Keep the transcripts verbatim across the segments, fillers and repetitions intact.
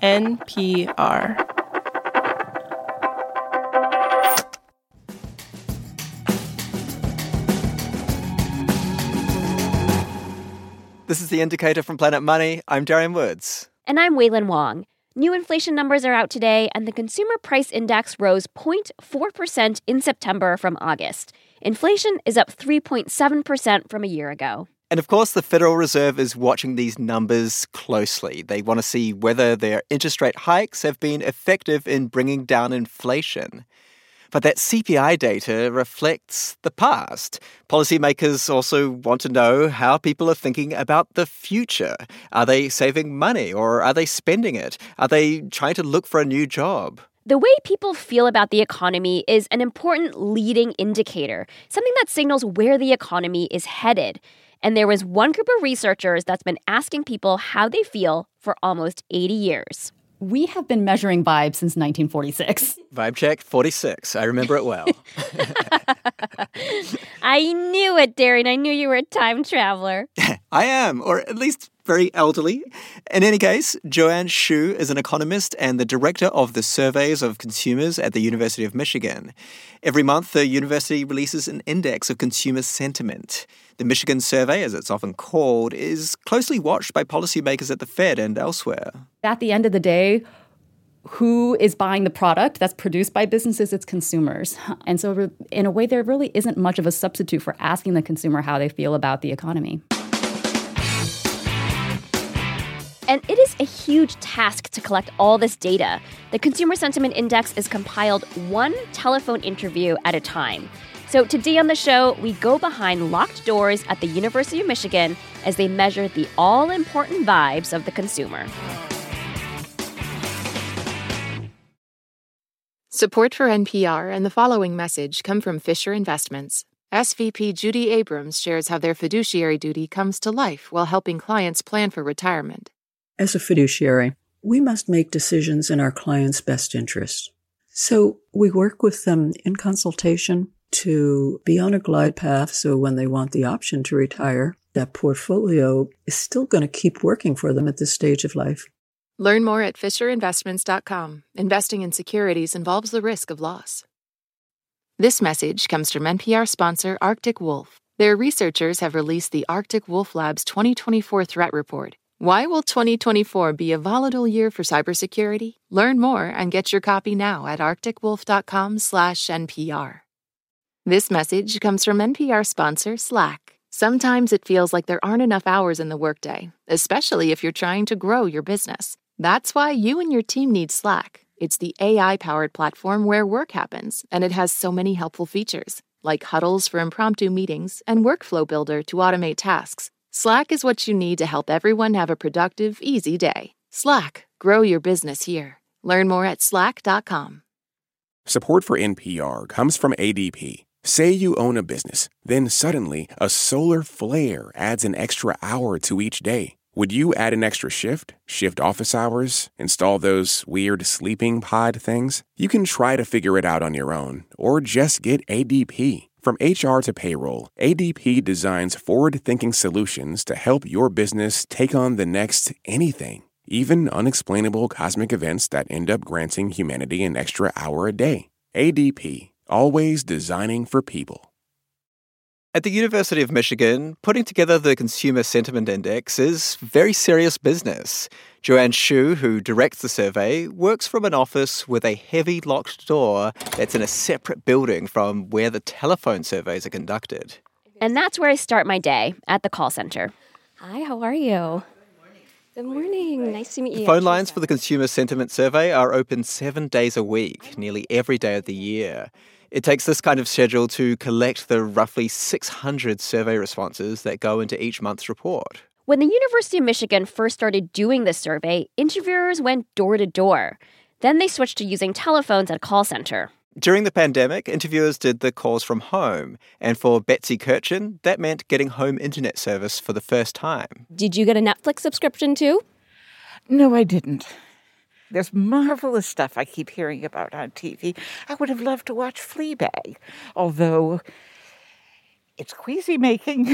N P R. This is The Indicator from Planet Money. I'm Darian Woods. And I'm Wailin Wong. New inflation numbers are out today, and the Consumer Price Index rose zero point four percent in September from August. Inflation is up three point seven percent from a year ago. And of course, the Federal Reserve is watching these numbers closely. They want to see whether their interest rate hikes have been effective in bringing down inflation. But that C P I data reflects the past. Policymakers also want to know how people are thinking about the future. Are they saving money or are they spending it? Are they trying to look for a new job? The way people feel about the economy is an important leading indicator, something that signals where the economy is headed. And there was one group of researchers that's been asking people how they feel for almost eighty years. We have been measuring vibes since nineteen forty-six. Vibe check forty-six. I remember it well. I knew it, Darren. I knew you were a time traveler. I am, or at least very elderly. In any case, Joanne Shu is an economist and the director of the Surveys of Consumers at the University of Michigan. Every month, the university releases an index of consumer sentiment. The Michigan Survey, as it's often called, is closely watched by policymakers at the Fed and elsewhere. At the end of the day, who is buying the product that's produced by businesses? It's consumers. And so in a way, there really isn't much of a substitute for asking the consumer how they feel about the economy. And it is a huge task to collect all this data. The Consumer Sentiment Index is compiled one telephone interview at a time. So today on the show, we go behind locked doors at the University of Michigan as they measure the all-important vibes of the consumer. Support for N P R and the following message come from Fisher Investments. S V P Judy Abrams shares how their fiduciary duty comes to life while helping clients plan for retirement. As a fiduciary, we must make decisions in our clients' best interest. So we work with them in consultation to be on a glide path so when they want the option to retire, that portfolio is still going to keep working for them at this stage of life. Learn more at fisher investments dot com. Investing in securities involves the risk of loss. This message comes from N P R sponsor Arctic Wolf. Their researchers have released the Arctic Wolf Lab's twenty twenty-four Threat Report. Why will twenty twenty-four be a volatile year for cybersecurity? Learn more and get your copy now at arctic wolf dot com slash N P R. This message comes from N P R sponsor Slack. Sometimes it feels like there aren't enough hours in the workday, especially if you're trying to grow your business. That's why you and your team need Slack. It's the A I-powered platform where work happens, and it has so many helpful features, like huddles for impromptu meetings and Workflow Builder to automate tasks. Slack is what you need to help everyone have a productive, easy day. Slack. Grow your business here. Learn more at slack dot com. Support for N P R comes from A D P. Say you own a business, then suddenly a solar flare adds an extra hour to each day. Would you add an extra shift, shift office hours, install those weird sleeping pod things? You can try to figure it out on your own, or just get A D P. From H R to payroll, A D P designs forward-thinking solutions to help your business take on the next anything, even unexplainable cosmic events that end up granting humanity an extra hour a day. A D P, always designing for people. At the University of Michigan, putting together the Consumer Sentiment Index is very serious business. Joanne Shu, who directs the survey, works from an office with a heavy locked door that's in a separate building from where the telephone surveys are conducted. And that's where I start my day, at the call center. Hi, how are you? Good morning. Nice to meet you. The phone lines for the Consumer Sentiment Survey are open seven days a week, nearly every day of the year. It takes this kind of schedule to collect the roughly six hundred survey responses that go into each month's report. When the University of Michigan first started doing this survey, interviewers went door to door. Then they switched to using telephones at a call center. During the pandemic, interviewers did the calls from home. And for Betsy Kirchen, that meant getting home internet service for the first time. Did you get a Netflix subscription too? No, I didn't. There's marvelous stuff I keep hearing about on T V. I would have loved to watch Fleabag, although It's queasy making.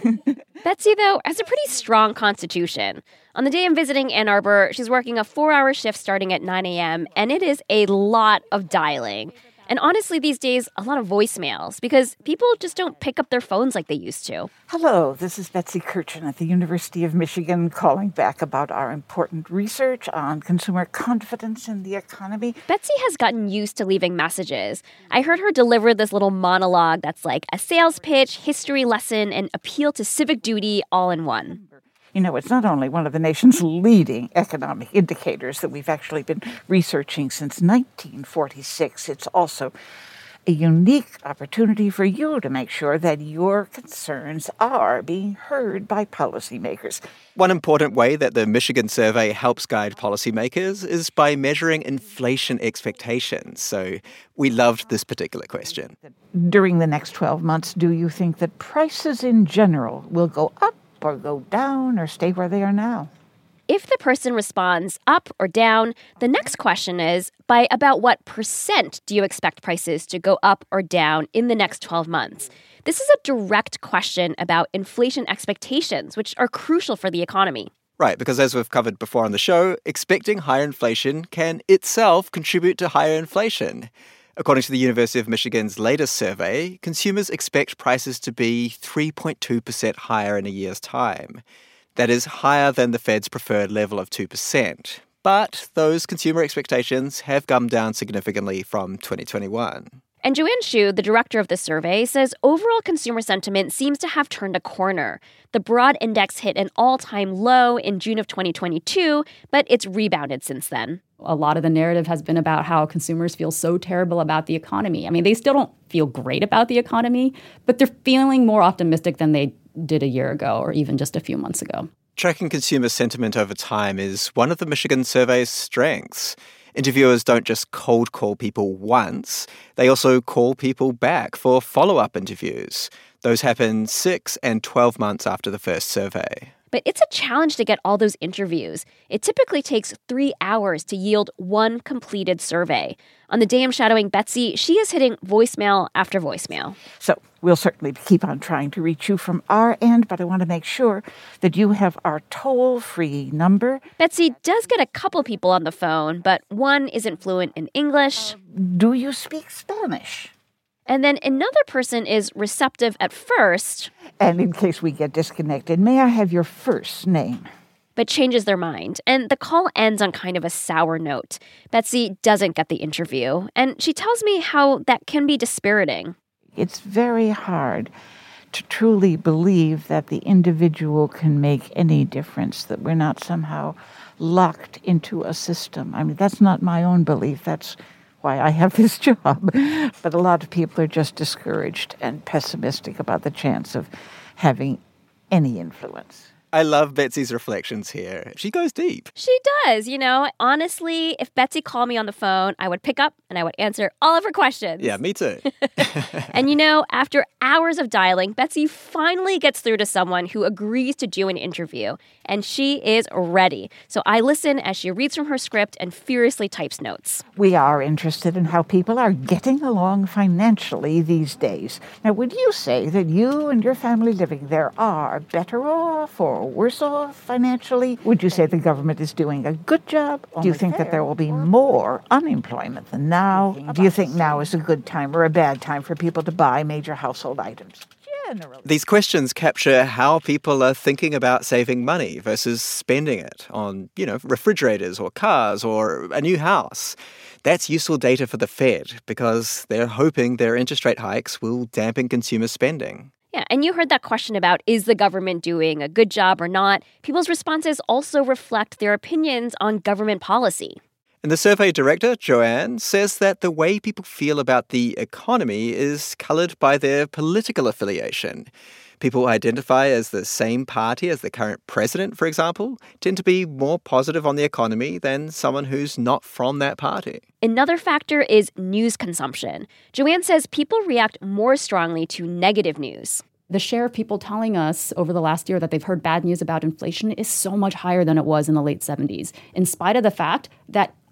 Betsy, though, has a pretty strong constitution. On the day I'm visiting Ann Arbor, she's working a four-hour shift starting at nine a.m., and it is a lot of dialing. And honestly, these days, a lot of voicemails, because people just don't pick up their phones like they used to. Hello, this is Betsy Kirchen at the University of Michigan calling back about our important research on consumer confidence in the economy. Betsy has gotten used to leaving messages. I heard her deliver this little monologue that's like a sales pitch, history lesson, and appeal to civic duty all in one. You know, it's not only one of the nation's leading economic indicators that we've actually been researching since nineteen forty-six. It's also a unique opportunity for you to make sure that your concerns are being heard by policymakers. One important way that the Michigan survey helps guide policymakers is by measuring inflation expectations. So we loved this particular question. During the next twelve months, do you think that prices in general will go up or go down or stay where they are now? If the person responds up or down, the next question is, by about what percent do you expect prices to go up or down in the next twelve months? This is a direct question about inflation expectations, which are crucial for the economy. Right, because as we've covered before on the show, expecting higher inflation can itself contribute to higher inflation. According to the University of Michigan's latest survey, consumers expect prices to be three point two percent higher in a year's time. That is higher than the Fed's preferred level of two percent. But those consumer expectations have come down significantly from twenty twenty-one. And Joanne Shu, the director of the survey, says overall consumer sentiment seems to have turned a corner. The broad index hit an all-time low in June of twenty twenty-two, but it's rebounded since then. A lot of the narrative has been about how consumers feel so terrible about the economy. I mean, they still don't feel great about the economy, but they're feeling more optimistic than they did a year ago or even just a few months ago. Tracking consumer sentiment over time is one of the Michigan survey's strengths. Interviewers don't just cold call people once, they also call people back for follow-up interviews. Those happen six and twelve months after the first survey. But it's a challenge to get all those interviews. It typically takes three hours to yield one completed survey. On the day I'm shadowing Betsy, she is hitting voicemail after voicemail. So we'll certainly keep on trying to reach you from our end, but I want to make sure that you have our toll-free number. Betsy does get a couple people on the phone, but one isn't fluent in English. Uh, do you speak Spanish? And then another person is receptive at first. And in case we get disconnected, may I have your first name? But changes their mind, and the call ends on kind of a sour note. Betsy doesn't get the interview, and she tells me how that can be dispiriting. It's very hard to truly believe that the individual can make any difference, that we're not somehow locked into a system. I mean, that's not my own belief. That's why I have this job. But a lot of people are just discouraged and pessimistic about the chance of having any influence. I love Betsy's reflections here. She goes deep. She does, you know. Honestly, if Betsy called me on the phone, I would pick up and I would answer all of her questions. Yeah, me too. And you know, after hours of dialing, Betsy finally gets through to someone who agrees to do an interview. And she is ready. So I listen as she reads from her script and furiously types notes. We are interested in how people are getting along financially these days. Now, would you say that you and your family living there are better off or worse off financially? Would you say the government is doing a good job? Do you think that there will be more unemployment than now? Do you think now is a good time or a bad time for people to buy major household items? Generally. These questions capture how people are thinking about saving money versus spending it on, you know, refrigerators or cars or a new house. That's useful data for the Fed because they're hoping their interest rate hikes will dampen consumer spending. Yeah, and you heard that question about, is the government doing a good job or not? People's responses also reflect their opinions on government policy. And the survey director, Joanne, says that the way people feel about the economy is colored by their political affiliation. People identify as the same party as the current president, for example, tend to be more positive on the economy than someone who's not from that party. Another factor is news consumption. Joanne says people react more strongly to negative news. The share of people telling us over the last year that they've heard bad news about inflation is so much higher than it was in the late seventies, in spite of the fact that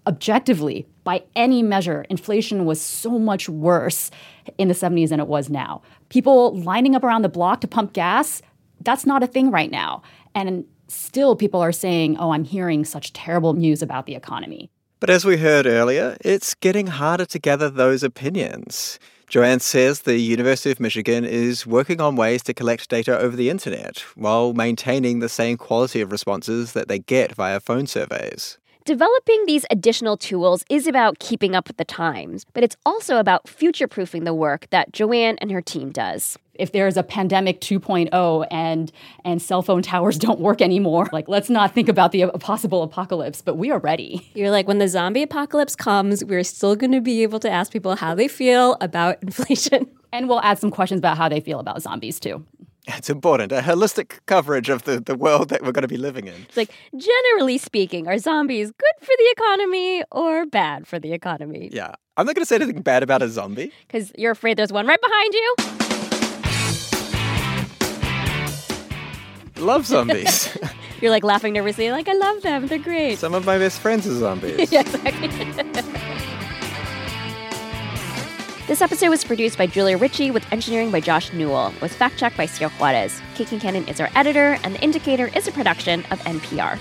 objectively, by any measure, inflation was so much worse in the seventies than it was now. People lining up around the block to pump gas, that's not a thing right now. And still people are saying, oh, I'm hearing such terrible news about the economy. But as we heard earlier, it's getting harder to gather those opinions. Joanne says the University of Michigan is working on ways to collect data over the internet while maintaining the same quality of responses that they get via phone surveys. Developing these additional tools is about keeping up with the times, but it's also about future-proofing the work that Joanne and her team does. If there's a pandemic two point oh and and cell phone towers don't work anymore, like, let's not think about the possible apocalypse, but we are ready. You're like, when the zombie apocalypse comes, we're still going to be able to ask people how they feel about inflation. And we'll add some questions about how they feel about zombies, too. It's important, a holistic coverage of the, the world that we're going to be living in. It's like, generally speaking, are zombies good for the economy or bad for the economy? Yeah. I'm not going to say anything bad about a zombie. Because you're afraid there's one right behind you? Love zombies. You're like laughing nervously, like, I love them. They're great. Some of my best friends are zombies. Yeah, exactly. This episode was produced by Julia Ritchie with engineering by Josh Newell, with fact-checked by Sierra Juarez. Kiki Cannon is our editor, and The Indicator is a production of N P R.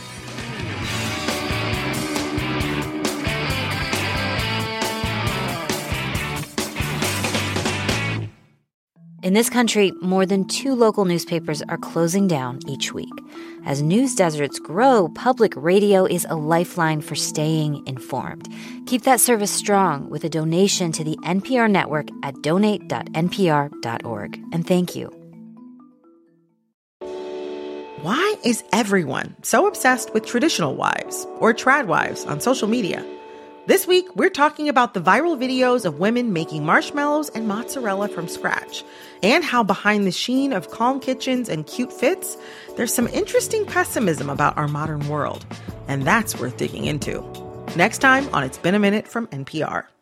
In this country, more than two local newspapers are closing down each week. As news deserts grow, public radio is a lifeline for staying informed. Keep that service strong with a donation to the N P R network at donate dot n p r dot org. And thank you. Why is everyone so obsessed with traditional wives or trad wives on social media? This week, we're talking about the viral videos of women making marshmallows and mozzarella from scratch, and how behind the sheen of calm kitchens and cute fits, there's some interesting pessimism about our modern world. And that's worth digging into. Next time on It's Been a Minute from N P R.